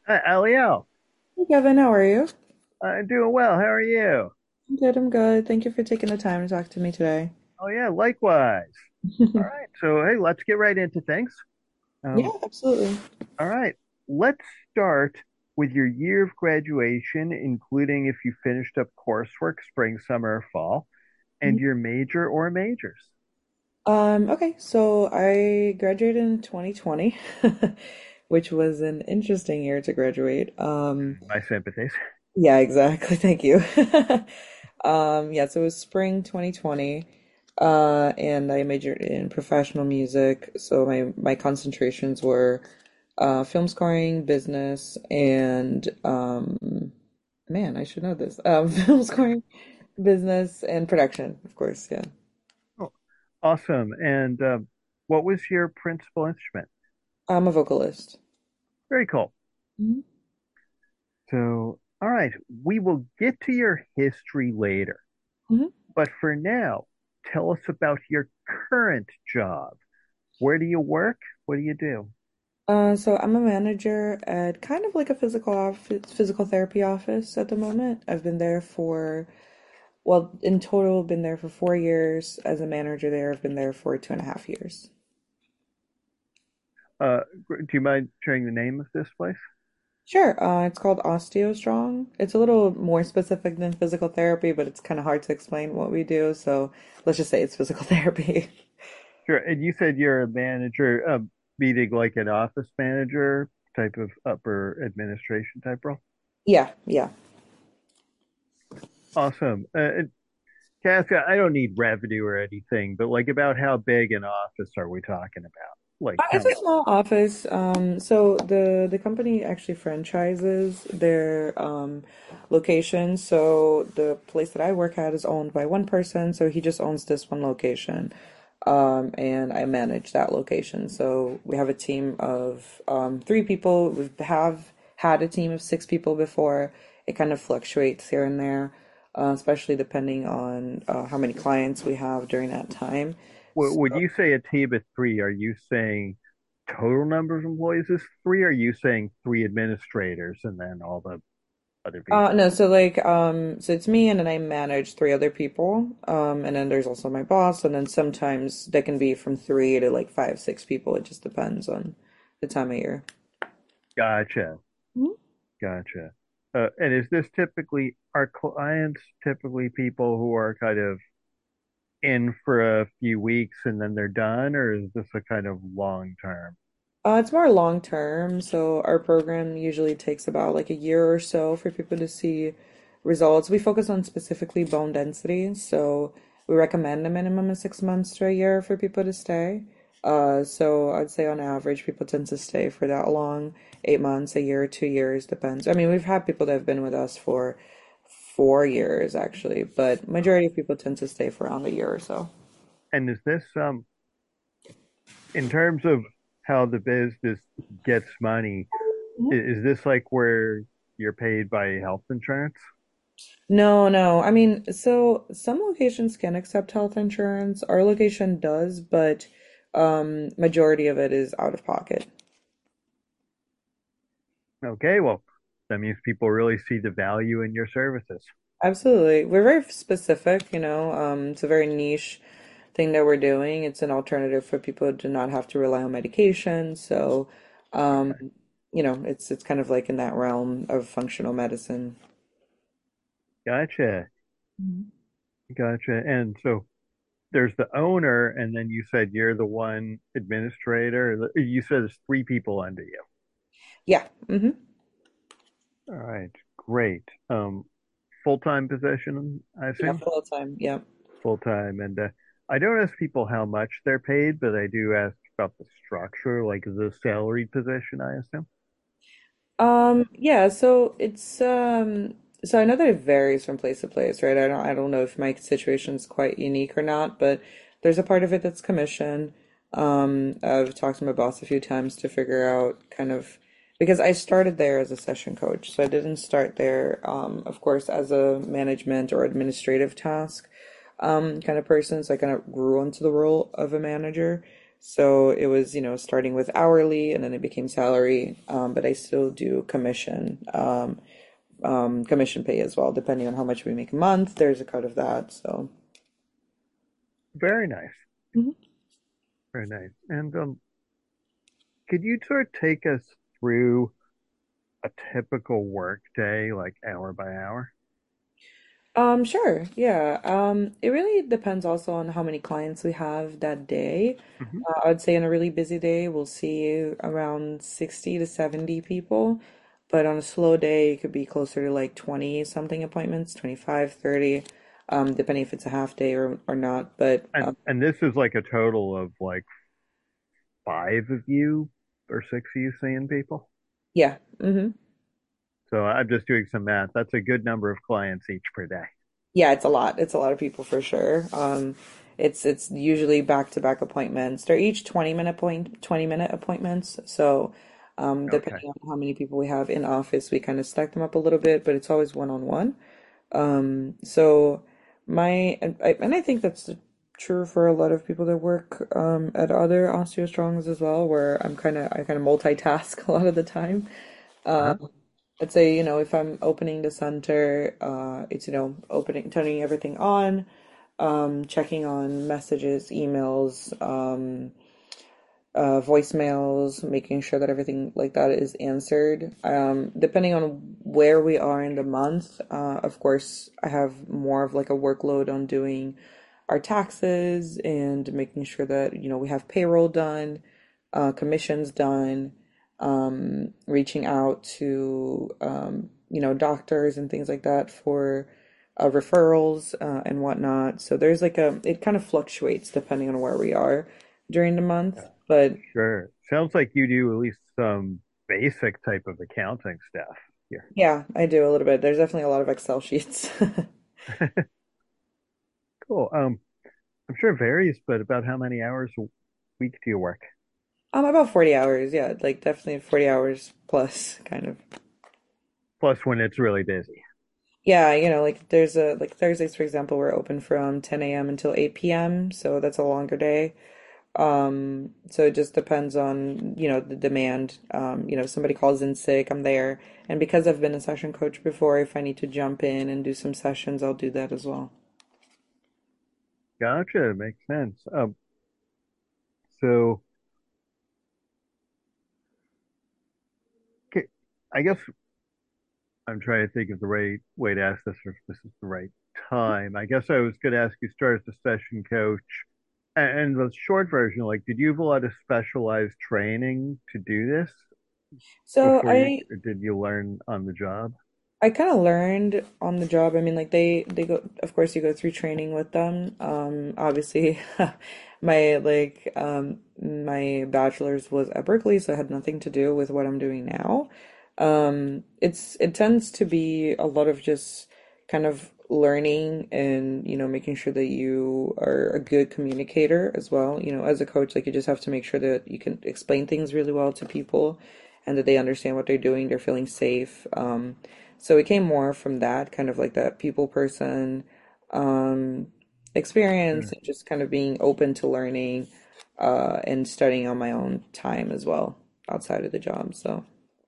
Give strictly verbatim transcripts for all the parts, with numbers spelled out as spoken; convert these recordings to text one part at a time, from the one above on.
Hi, Aliel. Hey Kevin, how are you? I'm doing well. How are you? I'm good, I'm good. Thank you for taking the time to talk to me today. Oh, yeah, likewise. All right. So, hey, let's get right into things. Yeah, Um, absolutely. all right. Let's start with your year of graduation, including if you finished up coursework, spring, summer, or fall, and your major or majors. Um, okay, so I graduated in twenty twenty, which was an interesting year to graduate. Um, My sympathies. yeah, exactly. Thank you. Um, yeah, so it was spring twenty twenty. Uh, and I majored in professional music. So my my concentrations were uh film scoring, business, and um man, I should know this. Um, film scoring, business, and production, of course, yeah. Oh, awesome. And um, what was your principal instrument? I'm a vocalist. Very cool. Mhm. So, all right, we will get to your history later. Mhm. But for now, tell us about your current job. Where do you work? What do you do? Uh, so I'm a manager at kind of like a physical office, physical therapy office at the moment. I've been there for, well, in total, been there for four years. As a manager there, I've been there for two and a half years. Uh, do you mind sharing the name of this place? Sure. Uh, it's called OsteoStrong. It's a little more specific than physical therapy, but it's kind of hard to explain what we do. So let's just say it's physical therapy. Sure. And you said you're a manager, uh, meaning like an office manager type of upper administration type role. Yeah, yeah. Awesome. Uh, and Casca, I don't need revenue or anything, but like about how big an office are we talking about? Like Uh, how It's many? a small office. Um, so the the company actually franchises their um, locations. So the place that I work at is owned by one person, so he just owns this one location, um, and I manage that location. So we have a team of um, three people. We have had a team of six people before. It kind of fluctuates here and there, uh, especially depending on uh, how many clients we have during that time. W- Would you say a team of three? Are you saying total number of employees is three? Or are you saying three administrators and then all the other Uh, people? no, so like, um, so it's me and then I manage three other people. Um, and then there's also my boss, and then sometimes that can be from three to like five, six people. It just depends on the time of year. Gotcha. Mhm. Gotcha. Uh, and is this typically, are clients typically people who are kind of in for a few weeks and then they're done, or is this a kind of long term? Uh, it's more long term, so our program usually takes about like a year or so for people to see results. We focus on specifically bone density, so we recommend a minimum of six months to a year for people to stay. Uh, so I'd say on average, people tend to stay for that long, eight months, a year, two years, depends. I mean, we've had people that have been with us for four years actually, but majority of people tend to stay for around a year or so. And is this um in terms of how the business gets money, i- is this like where you're paid by health insurance? No, no. I mean, so some locations can accept health insurance. Our location does, but um majority of it is out of pocket. Okay, well, that means people really see the value in your services. Absolutely. We're very specific, you know. Um, it's a very niche thing that we're doing. It's an alternative for people to not have to rely on medication. So, um, Okay, you know, it's it's kind of like in that realm of functional medicine. gotcha, gotcha. And so there's the owner, and then you said you're the one administrator. You said there's three people under you. Yeah. hmm All right, great. Um, full-time position, I Yeah, assume? full time. Yeah. Full-time. And uh, I don't ask people how much they're paid, but I do ask about the structure, like the salary position, I assume. Um, yeah, so it's um so I know that it varies from place to place, right? I don't I don't know if my situation is quite unique or not, but there's a part of it that's commission. Um, I've talked to my boss a few times to figure out kind of because I started there as a session coach, so I didn't start there, um, of course, as a management or administrative task um kind of person, so I kind of grew into the role of a manager. So it was, you know, starting with hourly and then it became salary. Um, but I still do commission, um, um, commission pay as well, depending on how much we make a month. There's a cut of that. So. Very nice. Mhm. Very nice. And um, could you sort of take us through a typical work day, like hour by hour? Um, sure. Yeah. Um, it really depends also on how many clients we have that day. Hmm. Uh, I would say on a really busy day, we'll see around sixty to seventy people. But on a slow day, it could be closer to like twenty something appointments, twenty-five, thirty, um, depending if it's a half day or, or not. But And um, and this is like a total of like five of you or six of you seeing people. yeah. hmm So I'm just doing some math. That's a good number of clients each per day. Yeah, it's a lot. It's a lot of people for sure. Um, it's it's usually back-to-back appointments. They're each twenty minute point twenty minute appointments. So, um, Okay. depending on how many people we have in office, we kind of stack them up a little bit, but it's always one-on-one. Um, so my and I, and I think that's true for a lot of people that work um at other OsteoStrongs as well, where I'm kind of I kind of multitask a lot of the time. Uh-huh. Let's say, you know, if I'm opening the center, uh, it's, you know, opening, turning everything on, um, checking on messages, emails, um, uh, voicemails, making sure that everything like that is answered. Um, depending on where we are in the month, uh, of course, I have more of like a workload on doing our taxes and making sure that, you know, we have payroll done, uh, commissions done, um, reaching out to, um, you know, doctors and things like that for uh, referrals uh, and whatnot. So there's like a, it kind of fluctuates depending on where we are during the month. Yeah. But Sure. Sounds like you do at least some basic type of accounting stuff here. yeah, I do a little bit. There's definitely a lot of Excel sheets. Cool. Um, I'm sure it varies, but about how many hours a week do you work? Um, about forty hours. Yeah, like definitely forty hours plus kind of. Plus when it's really busy. Yeah, you know, like there's a like Thursdays, for example, we're open from ten a m until eight p m, so that's a longer day. Um, so it just depends on, you know, the demand. Um, you know, if somebody calls in sick, I'm there. And because I've been a session coach before, if I need to jump in and do some sessions, I'll do that as well. Gotcha. Makes sense. Um, so okay, I guess I'm trying to think of the right way to ask this, or if this is the right time. I guess I was going to ask you, start as a session coach, and, and the short version, like, did you have a lot of specialized training to do this So before you, I or did you learn on the job? I kind of learned on the job. I mean, like they they go, of course, you go through training with them. Um, obviously, my like um my bachelor's was at Berkeley, so it had nothing to do with what I'm doing now. Um, it's it tends to be a lot of just kind of learning and, you know, making sure that you are a good communicator as well. You know, as a coach, like you just have to make sure that you can explain things really well to people and that they understand what they're doing, they're feeling safe. Um, so it came more from that kind of like that people person um, experience Sure. and just kind of being open to learning uh, and studying on my own time as well outside of the job. So.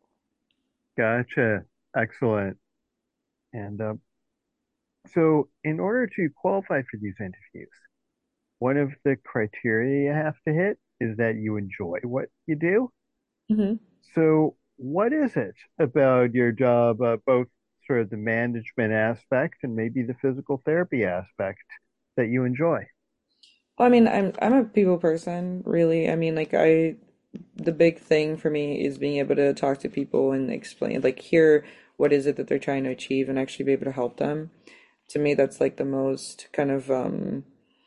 Gotcha. Excellent. And um, so, in order to qualify for these interviews, one of the criteria you have to hit is that you enjoy what you do. Mhm. So, what is it about your job, uh, both sort of the management aspect and maybe the physical therapy aspect, that you enjoy? Well, I mean, I'm I'm a people person, really. I mean, like I the big thing for me is being able to talk to people and explain, like hear what is it that they're trying to achieve and actually be able to help them. To me, that's like the most kind of um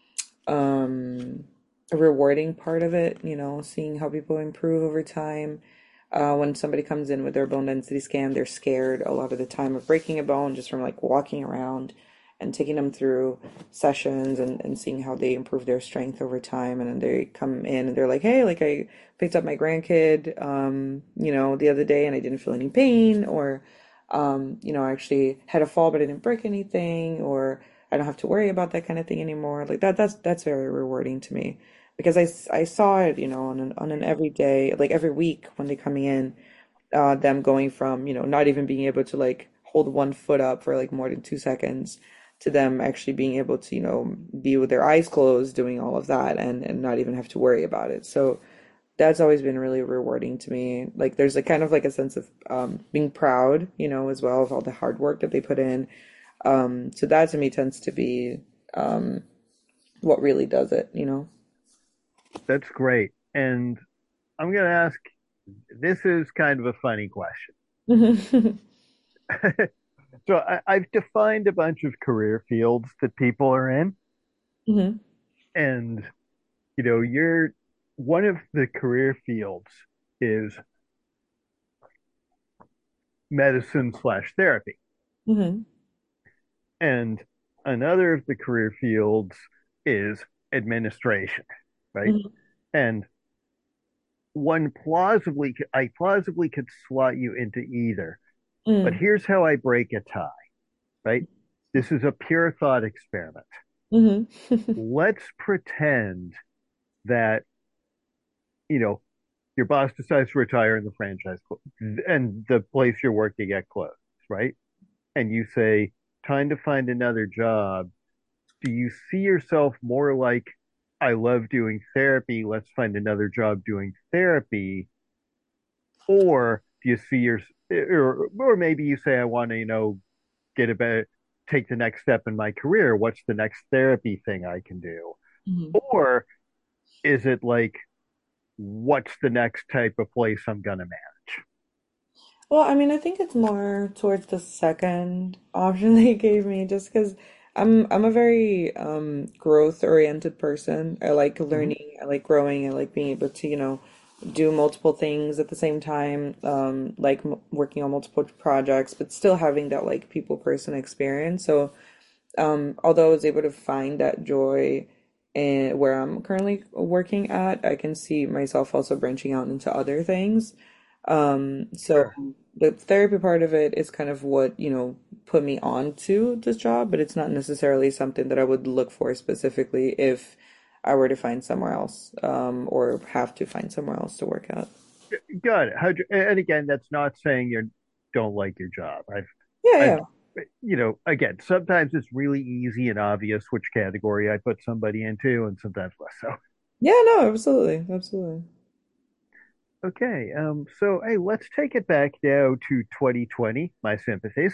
um rewarding part of it, you know, seeing how people improve over time. Uh, when somebody comes in with their bone density scan, they're scared a lot of the time of breaking a bone just from like walking around and taking them through sessions and, and seeing how they improve their strength over time. And then they come in and they're like, hey, like I picked up my grandkid, um, you know, the other day and I didn't feel any pain, or, um, you know, I actually had a fall, but I didn't break anything, or I don't have to worry about that kind of thing anymore. Like that, that's, that's very rewarding to me because I, s- I saw it, you know, on an on an everyday, like every week when they coming in, uh, them going from, you know, not even being able to like hold one foot up for like more than two seconds to them actually being able to, you know, be with their eyes closed, doing all of that and and not even have to worry about it. So that's always been really rewarding to me. Like there's a kind of like a sense of um, being proud, you know, as well of all the hard work that they put in. Um, so that to me tends to be um, what really does it, you know. That's great. And I'm going to ask, this is kind of a funny question. Hmm. So I, I've defined a bunch of career fields that people are in, Hmm. and you know, you're one of the career fields is medicine slash therapy, Hmm. and another of the career fields is administration, right? Hmm. And one plausibly, I plausibly could slot you into either, but Hmm. here's how I break a tie, right? This is a pure thought experiment. Hmm. Let's pretend that, you know, your boss decides to retire and the franchise and the place you're working at closed, right? And you say, time to find another job. Do you see yourself more like, I love doing therapy, let's find another job doing therapy? Or do you see your, or, or maybe you say, I want to, you know, get a better, take the next step in my career. What's the next therapy thing I can do? Hmm. Or is it like, what's the next type of place I'm gonna manage? Well, I mean, I think it's more towards the second option they gave me, just because I'm I'm a very um growth oriented person. I like Mm-hmm. learning, I like growing, I like being able to, you know, do multiple things at the same time, um, like m working on multiple projects, but still having that like people person experience. So, um, although I was able to find that joy in where I'm currently working at, I can see myself also branching out into other things. Um, so Sure. the therapy part of it is kind of what, you know, put me onto this job, but it's not necessarily something that I would look for specifically if I were to find somewhere else, um, or have to find somewhere else to work at. Got it. How'd you, and again, that's not saying you don't like your job. I've, Yeah, I've, yeah. you know, again, sometimes it's really easy and obvious which category I put somebody into, and sometimes less so. Yeah, no, absolutely. Absolutely. Okay, um, so hey, let's take it back now to twenty twenty. My sympathies.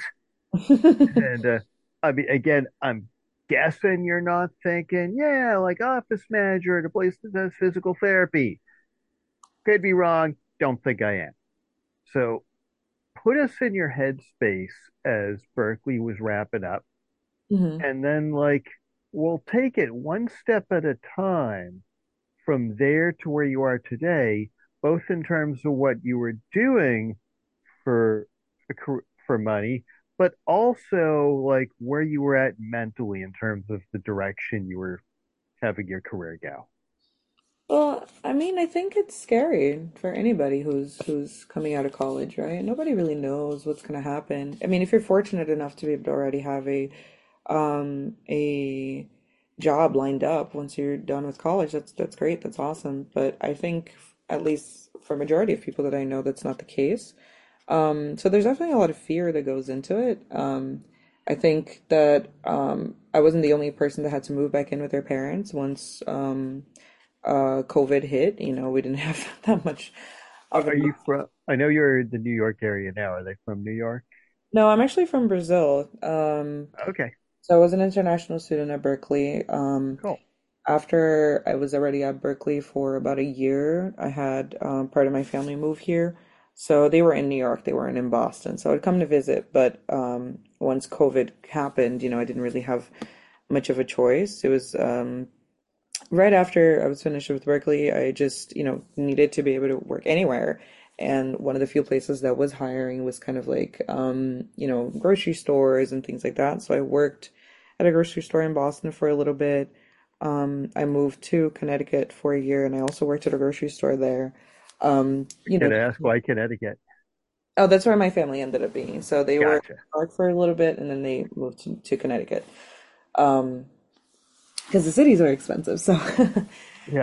And uh, I mean, again, I'm guessing you're not thinking, yeah, like office manager at a place that does physical therapy. Could be wrong. Don't think I am. So put us in your headspace as Berkeley was wrapping up, Hmm. and then like we'll take it one step at a time from there to where you are today, both in terms of what you were doing for for money, but also like where you were at mentally in terms of the direction you were having your career go. Well, I mean, I think it's scary for anybody who's who's coming out of college, right? Nobody really knows what's going to happen. I mean, if you're fortunate enough to be able to already have a um a job lined up once you're done with college, that's that's great, that's awesome. But I think at least for a majority of people that I know, that's not the case. Um, so there's definitely a lot of fear that goes into it. Um, I think that um, I wasn't the only person that had to move back in with their parents once um, uh, COVID hit. You know, we didn't have that much of a. Are you from? I know you're in the New York area now. Are they from New York? No, I'm actually from Brazil. Um, Okay, so I was an international student at Berkeley. Um, cool. after I was already at Berkeley for about a year, I had um, part of my family move here. So they were in New York, they weren't in Boston. So I'd come to visit, but um, once COVID happened, you know, I didn't really have much of a choice. It was um, right after I was finished with Berkeley, I just, you know, needed to be able to work anywhere. And one of the few places that was hiring was kind of like, um, you know, grocery stores and things like that. So I worked at a grocery store in Boston for a little bit. Um, I moved to Connecticut for a year and I also worked at a grocery store there. Um, you know, Could I ask why Connecticut? oh, that's where my family ended up being. So they were in Gotcha. New York for a little bit and then they moved to, to Connecticut. Um, because the cities are expensive. So Yeah.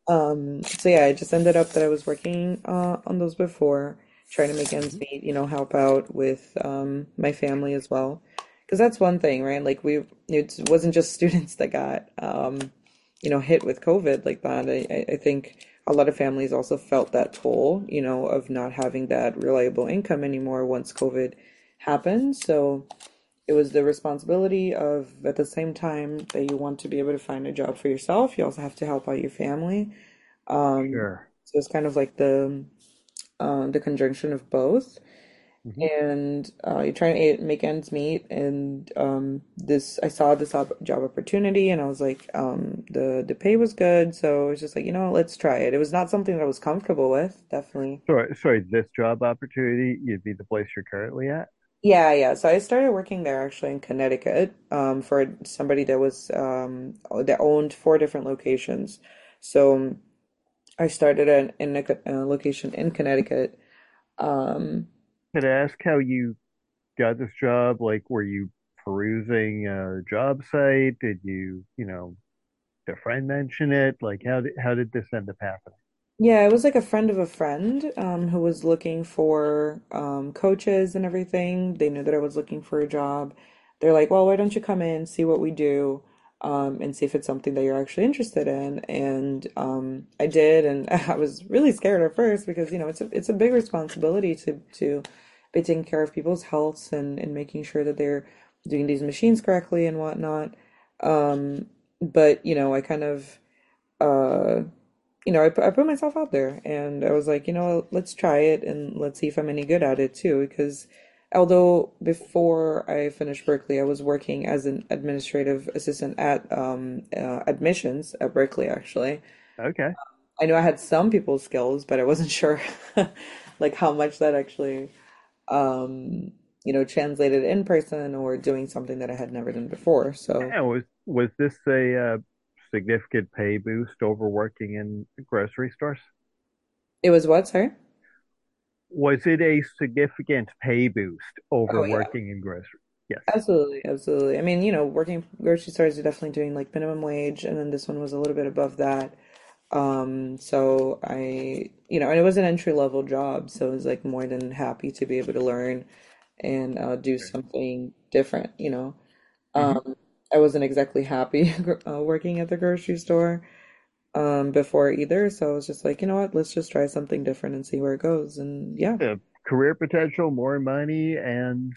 Um, so yeah, it just ended up that I was working uh, on those before, trying to make ends Hmm. meet, you know, help out with um, my family as well. Because that's one thing, right? Like we, it wasn't just students that got, um, you know, hit with COVID like that. I, I I think a lot of families also felt that toll, you know, of not having that reliable income anymore once COVID happened. So it was the responsibility of, at the same time that you want to be able to find a job for yourself, you also have to help out your family. Um, Sure. so it's kind of like the um, the conjunction of both, Hmm. and uh, you're trying to make ends meet. And um, this, I saw this op job opportunity, and I was like, um, the the pay was good, so I was just like, you know what, let's try it. It was not something that I was comfortable with, definitely. Sorry, sorry, this job opportunity, you'd be the place you're currently at? Yeah, yeah. So I started working there actually in Connecticut, um, for somebody that was um, that owned four different locations. So I started at, in a, co- a location in Connecticut. Um, Could I ask how you got this job? Like, were you perusing a job site? Did you, you know, did a friend mention it? Like, how did how did this end up happening? Yeah, it was like a friend of a friend um, who was looking for um, coaches and everything. They knew that I was looking for a job. They're like, well, why don't you come in, see what we do, um, and see if it's something that you're actually interested in. And um, I did, and I was really scared at first because, you know, it's a it's a big responsibility to to be taking care of people's healths and and making sure that they're doing these machines correctly and whatnot. Um, but you know, I kind of uh you know, I put, I put myself out there and I was like, you know, let's try it and let's see if I'm any good at it too. Because although before I finished Berkeley, I was working as an administrative assistant at um, uh, admissions at Berkeley, actually. Okay. I knew I had some people's skills, but I wasn't sure like how much that actually, um, you know, translated in person or doing something that I had never done before. So And was was this a uh, significant pay boost over working in grocery stores? it was what, sorry? Was it a significant pay boost over Oh yeah. working in grocery? Yes. Absolutely, absolutely. I mean, you know, working grocery stores are definitely doing like minimum wage, and then this one was a little bit above that. Um, so I, you know, and it was an entry level job, so I was like more than happy to be able to learn and uh, do something different, you know. Hmm. Um, I wasn't exactly happy uh, working at the grocery store um, before either, so I was just like, you know what, let's just try something different and see where it goes. And yeah, Uh, career potential, more money, and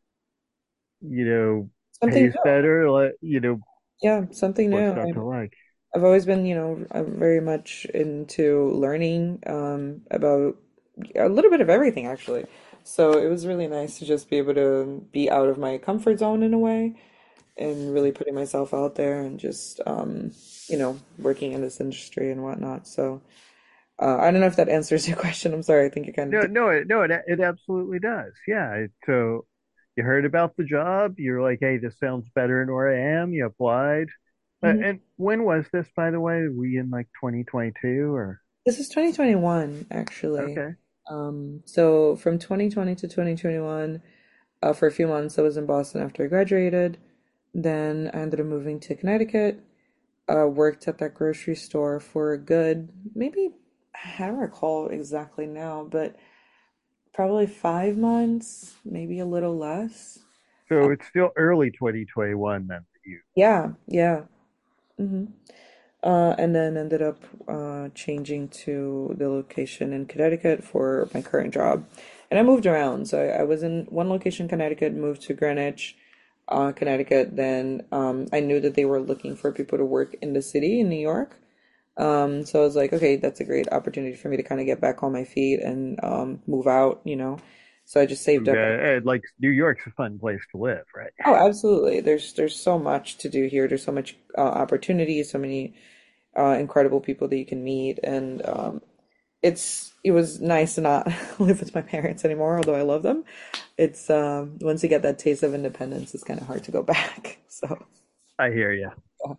you know, something pays new. better. Like, you know, Yeah, something what's new. not to like? I've always been, you know, I'm very much into learning um, about a little bit of everything, actually. So it was really nice to just be able to be out of my comfort zone in a way and really putting myself out there and just, um, you know, working in this industry and whatnot. So uh, I don't know if that answers your question. I'm sorry. I think you kind No, of. no, it, no, it it absolutely does. Yeah. It, so you heard about the job. You're like, hey, this sounds better than where I am. You applied. Uh, Mhm. and when was this, by the way? Were we in like twenty twenty-two or? This is twenty twenty-one, actually. Okay. Um, so from twenty twenty to twenty twenty-one, uh, for a few months, I was in Boston after I graduated. Then I ended up moving to Connecticut, uh, worked at that grocery store for a good, maybe, I don't recall exactly now, but probably five months, maybe a little less. Uh, So it's still early twenty twenty-one then for you. yeah, yeah. hmm Uh, and then ended up uh, changing to the location in Connecticut for my current job. And I moved around. So I, I was in one location in Connecticut, moved to Greenwich, uh, Connecticut. Then um, I knew that they were looking for people to work in the city in New York. Um, so I was like, okay, that's a great opportunity for me to kind of get back on my feet and um, move out, you know. So I just saved up. Uh, like New York's a fun place to live, right? Oh, absolutely. There's there's so much to do here. There's so much uh, opportunity, so many uh, incredible people that you can meet, and um, it's it was nice to not live with my parents anymore, although I love them. It's um, once you get that taste of independence, it's kind of hard to go back. So. I hear you.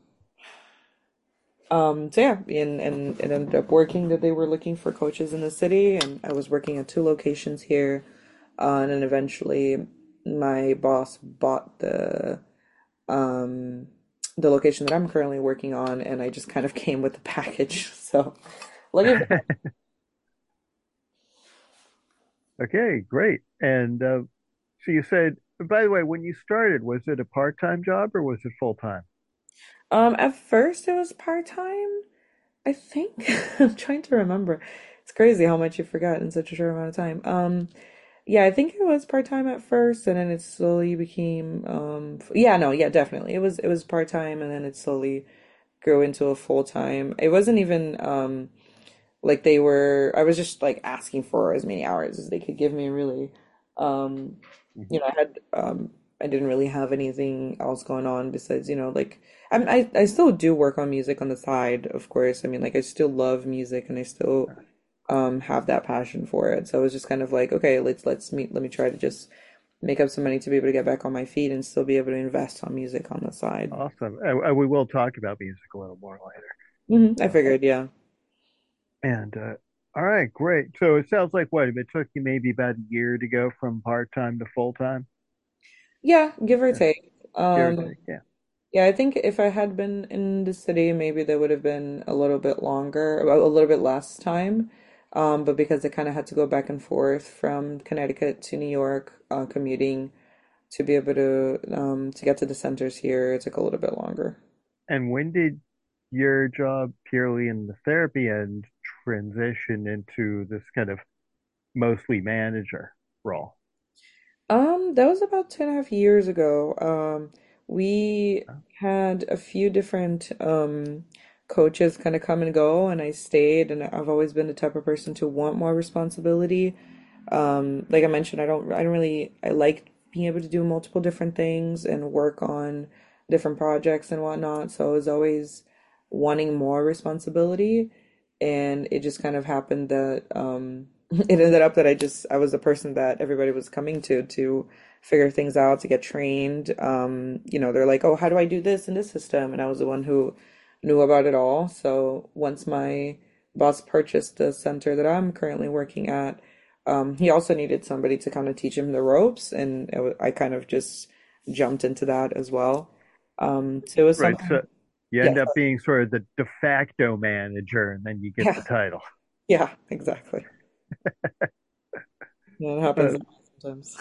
Um, so yeah, and, and it ended up working that they were looking for coaches in the city, and I was working at two locations here. Uh, and then eventually, my boss bought the the location that I'm currently working on, and I just kind of came with the package. So lucky for Okay, great. And uh, so you said, by the way, when you started, was it a part-time job or was it full-time? um at first it was part-time, I think. I'm trying to remember. It's crazy how much you forgot in such a short amount of time. Um yeah, I think it was part-time at first and then it slowly became um f- yeah, no, yeah, definitely. It was it was part-time and then it slowly grew into a full-time. It wasn't even um like they were I was just like asking for as many hours as they could give me really. Um Mhm. you know, I had um I didn't really have anything else going on besides, you know, like I mean I I still do work on music on the side, of course. I mean, like I still love music and I still um have that passion for it. So it was just kind of like, okay, let's let's meet let me try to just make up some money to be able to get back on my feet and still be able to invest on music on the side. Awesome. Uh, uh, we will talk about music a little more later. Hmm I Um, figured, yeah. and uh, all right, great. So it sounds like what, it took you maybe about a year to go from part-time to full-time? Yeah, give or Yeah, take. give or Um take. Yeah. Yeah, I think if I had been in the city, maybe there would have been a little bit longer, a a little bit less time. Um, but because I kind of had to go back and forth from Connecticut to New York, uh, commuting to be able to um, to get to the centers here, it took a little bit longer. And when did your job purely in the therapy end transition into this kind of mostly manager role? Um, that was about two and a half years ago. Um, we had a few different um coaches kind of come and go, and I stayed, and I've always been the type of person to want more responsibility. Um, like I mentioned, I don't I don't really I like being able to do multiple different things and work on different projects and whatnot. So I was always wanting more responsibility, and it just kind of happened that um it ended up that I just I was the person that everybody was coming to to figure things out, to get trained. Um, you know, they're like, "Oh, how do I do this in this system?" And I was the one who knew about it all. So once my boss purchased the center that I'm currently working at, um, he also needed somebody to kind of teach him the ropes, and it wa- I kind of just jumped into that as well. Um, so it was Right. something, So you end yes, up being sort of the de facto manager and then you get yeah, the title. yeah, exactly. Yeah, it happens Uh, sometimes.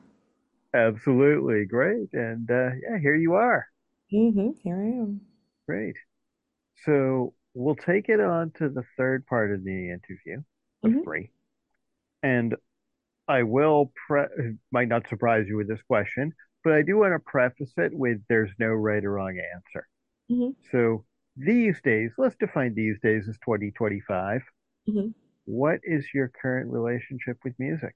absolutely. Great. And uh, yeah, here you are. hmm Here I am. Great. So we'll take it on to the third part of the interview of hmm three. And I will pre might not surprise you with this question, but I do want to preface it with there's no right or wrong answer. hmm So these days, let's define these days as twenty twenty-five. hmm What is your current relationship with music?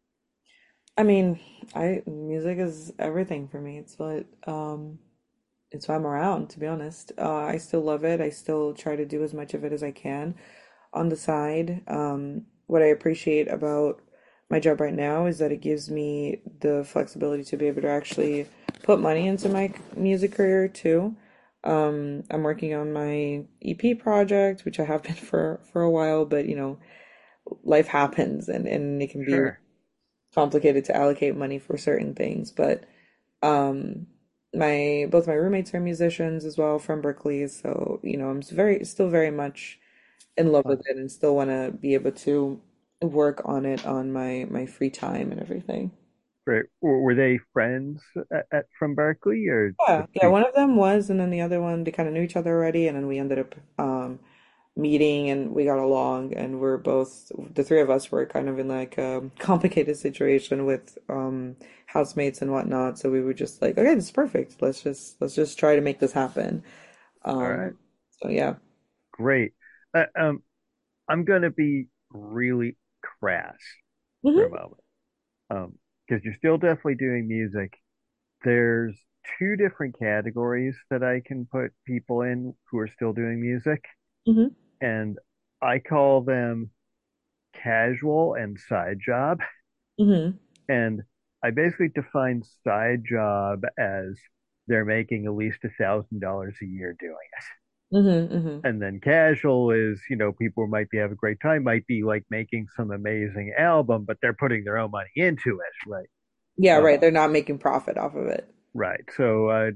I mean, I music is everything for me. It's what um it's why I'm around, to be honest. Uh, I still love it. I still try to do as much of it as I can on the side. Um, what I appreciate about my job right now is that it gives me the flexibility to be able to actually put money into my music career too. Um, I'm working on my E P project, which I have been for for a while, but you know, life happens and and it can be Sure. complicated to allocate money for certain things. But um, my both my roommates are musicians as well from Berkeley, so you know, I'm very still very much in love with Fun. it and still want to be able to work on it on my my free time and everything. Great. W- Were they friends at, at, from Berkeley or Yeah, the yeah, two? one of them was, and then the other one, they kind of knew each other already, and then we ended up um meeting and we got along, and we're both the three of us were kind of in like a complicated situation with um housemates and whatnot, so we were just like, okay, this is perfect. Let's just let's just try to make this happen. All Um, right. so yeah. Great. Uh, um, I'm going to be really crass for a hmm moment. Um, because you're still definitely doing music. There's two different categories that I can put people in who are still doing music, hmm and I call them casual and side job. hmm And I basically define side job as they're making at least a thousand dollars a year doing it. hmm hmm And then casual is, you know, people who might be have a great time, might be like making some amazing album, but they're putting their own money into it, right? Yeah, Um, right. They're not making profit off of it. right. So uh,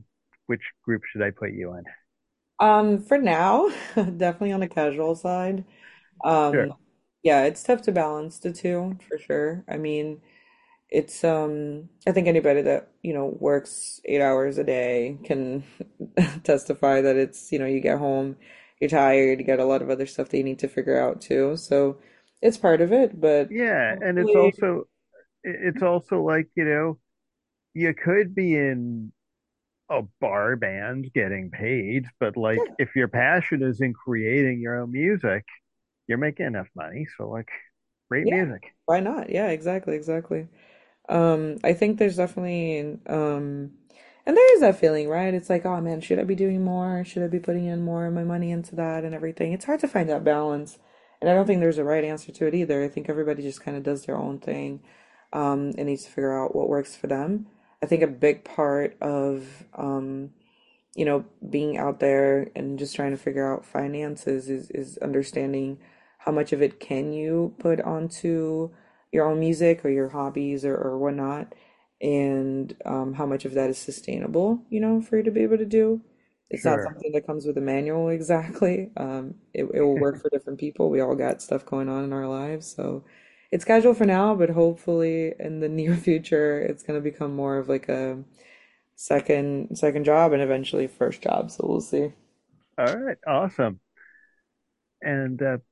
which group should I put you in? Um, for now, definitely on the casual side. Um, Sure. yeah, it's tough to balance the two for sure. I mean, it's um I think anybody that, you know, works eight hours a day can testify that it's, you know, you get home, you're tired, you got a lot of other stuff that you need to figure out too. So it's part of it, but Yeah, and it's hopefully, also it's also like, you know, you could be in a bar band getting paid, but like yeah, if your passion is in creating your own music, you're making enough money. So like great yeah, music. why not? Yeah, exactly, exactly. Um, I think there's definitely um and there is that feeling, right? It's like, oh man, should I be doing more? Should I be putting in more of my money into that and everything? It's hard to find that balance. And I don't think there's a right answer to it either. I think everybody just kind of does their own thing, um, and needs to figure out what works for them. I think a big part of um you know, being out there and just trying to figure out finances is is understanding how much of it can you put onto your own music or your hobbies or, or whatnot, and um, how much of that is sustainable, you know, for you to be able to do. It's not Sure. something that comes with a manual exactly. Um, it, it will work for different people. We all got stuff going on in our lives, so it's casual for now, but hopefully in the near future, it's going to become more of like a second second job and eventually first job. So we'll see. All right, awesome. And uh,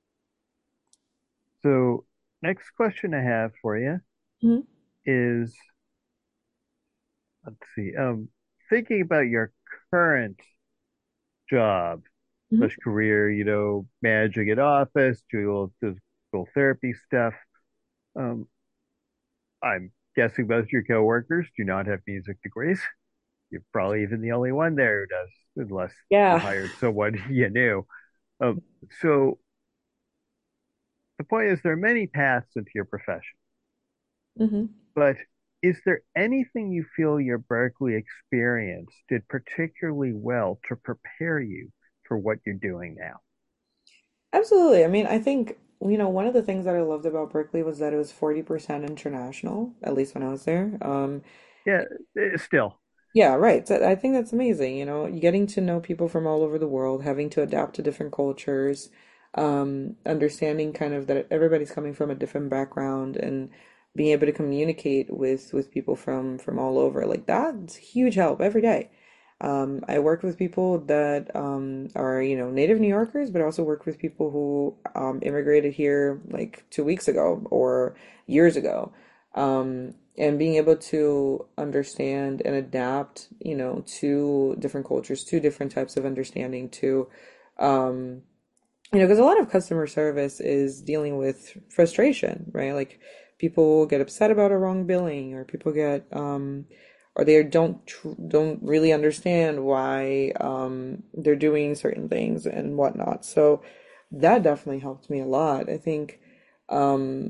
so next question I have for you Hmm. is, let's see, um, thinking about your current job Hmm. slash career, you know, managing an office, doing all physical therapy stuff. Um, I'm guessing most of your coworkers do not have music degrees. You're probably even the only one there who does, unless you Yeah. hired someone you knew. Um, so the point is, there are many paths into your profession, Hmm. but is there anything you feel your Berkeley experience did particularly well to prepare you for what you're doing now? Absolutely. I mean, I think, you know, one of the things that I loved about Berkeley was that it was forty percent international, at least when I was there. Um, Yeah, eh, still, Yeah, right. So I think that's amazing, you know, getting to know people from all over the world, having to adapt to different cultures, um, understanding kind of that everybody's coming from a different background and being able to communicate with with people from from all over. Like that's huge help every day. Um, I worked with people that um, are, you know, native New Yorkers, but I also worked with people who um, immigrated here like two weeks ago or years ago. Um, and being able to understand and adapt, you know, to different cultures, to different types of understanding, to, um, you know, because a lot of customer service is dealing with frustration, right? Like people get upset about a wrong billing, or people get, um, or they don't tr don't really understand why um, they're doing certain things and whatnot. So that definitely helped me a lot. I think. Um,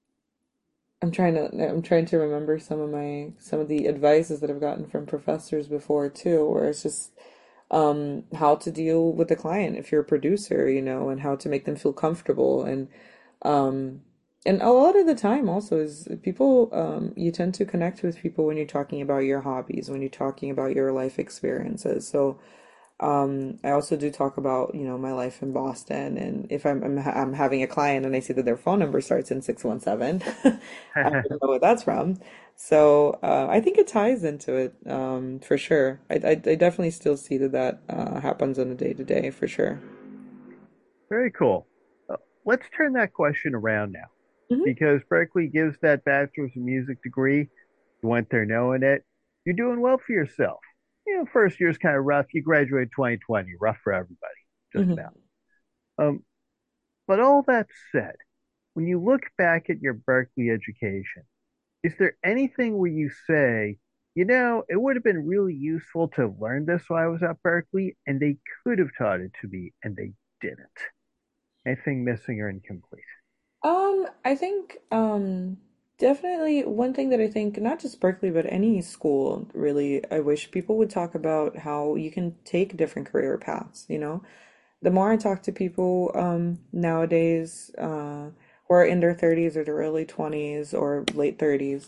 I'm trying to I'm trying to remember some of my some of the advices that I've gotten from professors before too, where it's just um how to deal with the client if you're a producer, you know, and how to make them feel comfortable and um and a lot of the time also is people um you tend to connect with people when you're talking about your hobbies, when you're talking about your life experiences. So um, I also do talk about, you know, my life in Boston, and if I'm I'm, ha- I'm having a client and I see that their phone number starts in six one seven, I have to know what that's from. So uh, I think it ties into it um, for sure. I, I I definitely still see that that uh, happens on a day to day for sure. very cool. Uh, let's turn that question around now, Hmm. because Berkeley gives that bachelor's in music degree. You went there knowing it. You're doing well for yourself. You know, first year's kind of rough. You graduated twenty twenty, rough for everybody, just about. Hmm. Um, but all that said, when you look back at your Berkeley education, is there anything where you say, you know, it would have been really useful to learn this while I was at Berkeley, and they could have taught it to me, and they didn't? Anything missing or incomplete? Um, I think um definitely one thing that I think not just Berkeley but any school really I wish people would talk about how you can take different career paths, you know. The more I talk to people um nowadays uh who are in their thirties or their early twenties or late thirties,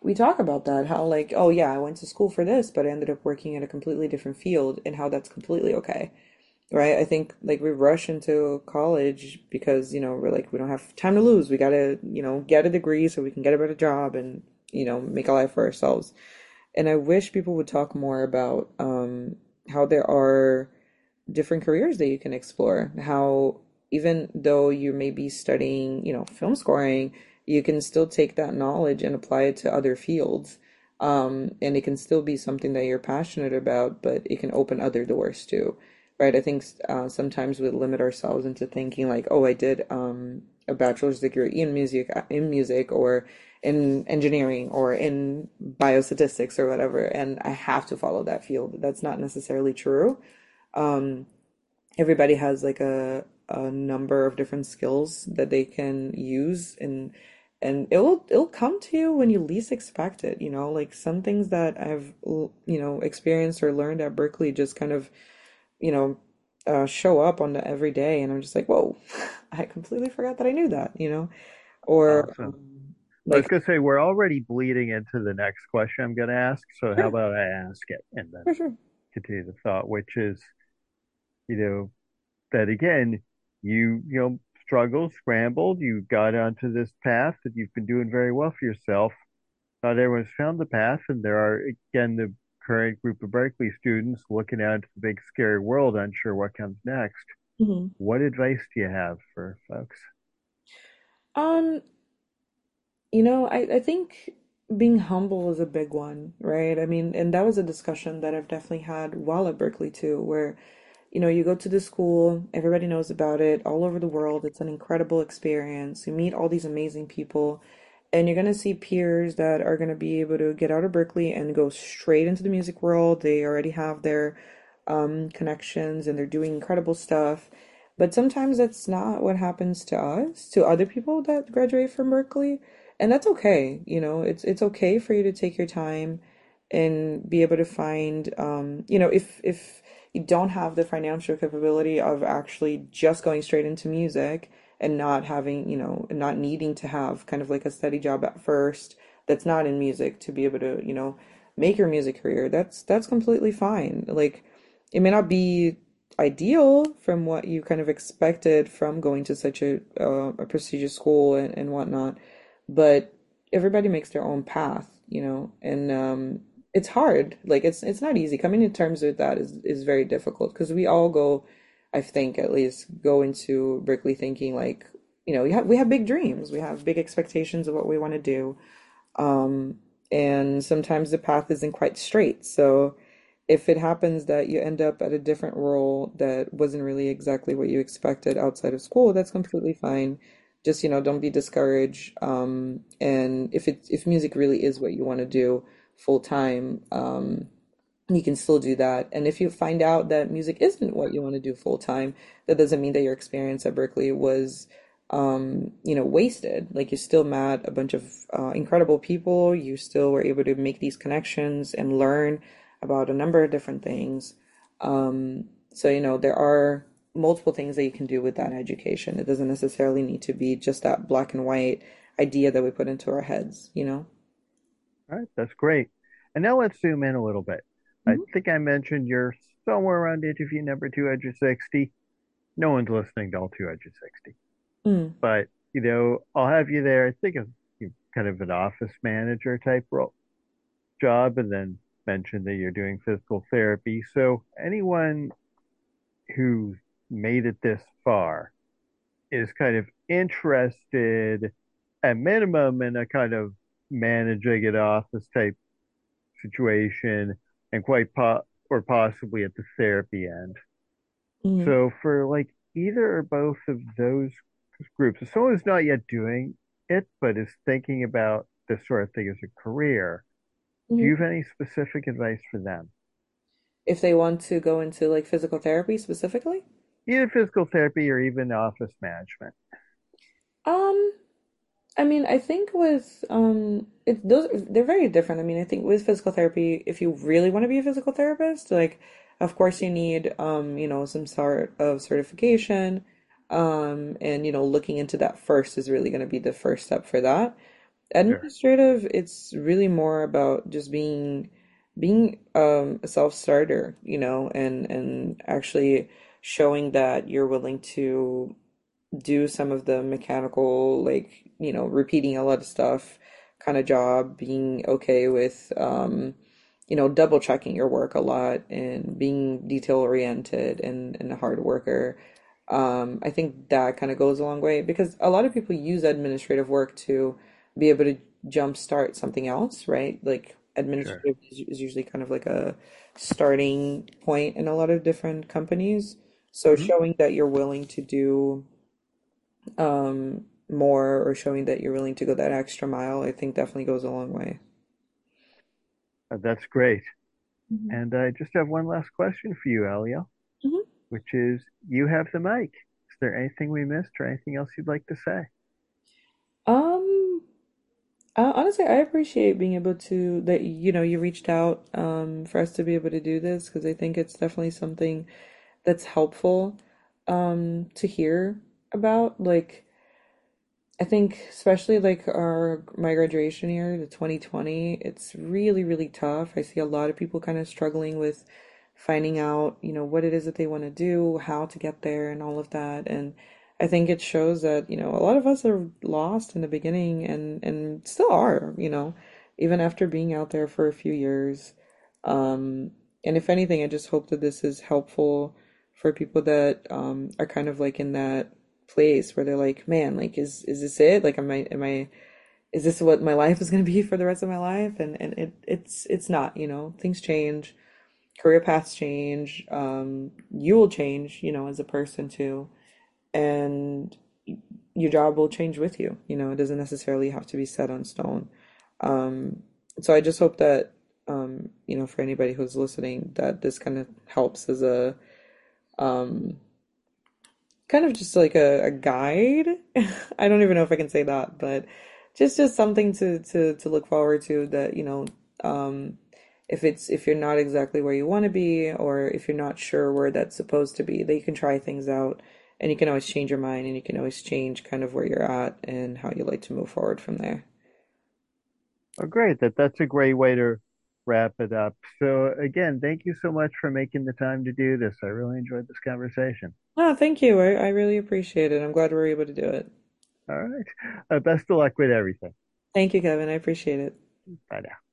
we talk about that, how like, oh yeah, I went to school for this, but I ended up working in a completely different field, and how that's completely okay. Right? I think like we rush into college because, you know, we're like, we don't have time to lose. We gotta, you know, get a degree so we can get a better job and, you know, make a life for ourselves. And I wish people would talk more about um, how there are different careers that you can explore. How even though you may be studying, you know, film scoring, you can still take that knowledge and apply it to other fields. Um, and it can still be something that you're passionate about, but it can open other doors too, right? I think uh, sometimes we limit ourselves into thinking like, oh, I did um, a bachelor's degree in music, in music, or in engineering, or in biostatistics, or whatever, and I have to follow that field. That's not necessarily true. Um, Everybody has like a a number of different skills that they can use, and and it'll it'll come to you when you least expect it, you know, like some things that I've l- you know experienced or learned at Berkeley just kind of, you know, uh, show up on the everyday, and I'm just like, whoa, I completely forgot that I knew that, you know, or Awesome. um, I was like going to say, we're already bleeding into the next question I'm going to ask. So how sure, about I ask it and then for sure. continue the thought, which is, you know, that again, you, you know, struggled, scrambled, you got onto this path that you've been doing very well for yourself. Not everyone's found the path, and there are, again, the current group of Berkeley students looking out into the big, scary world, unsure what comes next. Mhm. What advice do you have for folks? Um, You know, I, I think being humble is a big one, right? I mean, and that was a discussion that I've definitely had while at Berkeley too, where, you know, you go to the school, everybody knows about it all over the world. It's an incredible experience. You meet all these amazing people, and you're going to see peers that are going to be able to get out of Berkeley and go straight into the music world. They already have their um, connections and they're doing incredible stuff. But sometimes that's not what happens to us, to other people that graduate from Berkeley. And that's okay, you know, it's it's okay for you to take your time and be able to find um, you know, if if you don't have the financial capability of actually just going straight into music and not having, you know, not needing to have kind of like a steady job at first that's not in music to be able to, you know, make your music career, that's that's completely fine. Like it may not be ideal from what you kind of expected from going to such a uh, a prestigious school and, and whatnot, but everybody makes their own path, you know, and um, it's hard. Like it's it's not easy. Coming to terms with that is is very difficult because we all go, I think at least, go into Berkeley thinking like, you know, we have we have big dreams, we have big expectations of what we want to do, um, and sometimes the path isn't quite straight. So if it happens that you end up at a different role that wasn't really exactly what you expected outside of school, that's completely fine. Just, you know, don't be discouraged. Um, and if it if music really is what you want to do full time, um, you can still do that. And if you find out that music isn't what you want to do full time, that doesn't mean that your experience at Berkeley was, um, you know, wasted. Like you still met a bunch of uh, incredible people. You still were able to make these connections and learn about a number of different things. Um, so, you know, there are multiple things that you can do with that education. It doesn't necessarily need to be just that black and white idea that we put into our heads, you know? All right, that's great. And now let's zoom in a little bit. I Mhm. think I mentioned you're somewhere around interview number two hundred sixty. No one's listening to all two hundred sixty. Mm. But, you know, I'll have you there. I think of you kind of an office manager type role job, and then mention that you're doing physical therapy. So anyone who's made it this far is kind of interested at minimum in a kind of managing an office type situation and quite po or possibly at the therapy end. Mm. So for like either or both of those groups, if someone's not yet doing it but is thinking about this sort of thing as a career, do you Mhm. have any specific advice for them? If they want to go into like physical therapy specifically? Either physical therapy or even office management. Um, I mean, I think with um it those they're very different. I mean, I think with physical therapy, if you really want to be a physical therapist, like of course you need um, you know, some sort of certification. Um, and you know, looking into that first is really going to be the first step for that. Sure. Administrative, it's really more about just being being um, a self-starter, you know, and and actually showing that you're willing to do some of the mechanical, like, you know, repeating a lot of stuff kind of job, being okay with, um, you know, double checking your work a lot and being detail oriented and, and a hard worker. Um, I think that kind of goes a long way because a lot of people use administrative work to be able to jumpstart something else, right? Like Sure. administrative is, is usually kind of like a starting point in a lot of different companies. So Hmm. showing that you're willing to do um, more or showing that you're willing to go that extra mile, I think definitely goes a long way. Uh, that's great. Mhm. And I just have one last question for you, Elio, Mhm. which is you have the mic. Is there anything we missed or anything else you'd like to say? Um, uh, honestly, I appreciate being able to that you know you reached out um for us to be able to do this because I think it's definitely something that's helpful um to hear about. Like I think especially like our my graduation year, the twenty twenty, it's really, really tough. I see a lot of people kind of struggling with finding out, you know, what it is that they want to do, how to get there and all of that. And I think it shows that, you know, a lot of us are lost in the beginning and and still are, you know, even after being out there for a few years. Um, and if anything, I just hope that this is helpful for people that um are kind of like in that place where they're like, man, like is is this it? Like am I am I is this what my life is gonna be for the rest of my life? And and it it's it's not, you know, things change, career paths change, um, you will change, you know, as a person too, and y- your job will change with you, you know, it doesn't necessarily have to be set on stone. Um, so I just hope that um, you know, for anybody who's listening, that this kind of helps as a um kind of just like a, a guide. I don't even know if I can say that, but just just something to to to look forward to that, you know, um if it's if you're not exactly where you want to be or if you're not sure where that's supposed to be, that you can try things out and you can always change your mind and you can always change kind of where you're at and how you like to move forward from there. Oh, great. That that's a great way to wrap it up. So again, thank you so much for making the time to do this. I really enjoyed this conversation. Oh, thank you. I, I really appreciate it. I'm glad we were able to do it. All right. Uh, best of luck with everything. Thank you, Kevin. I appreciate it. Bye now.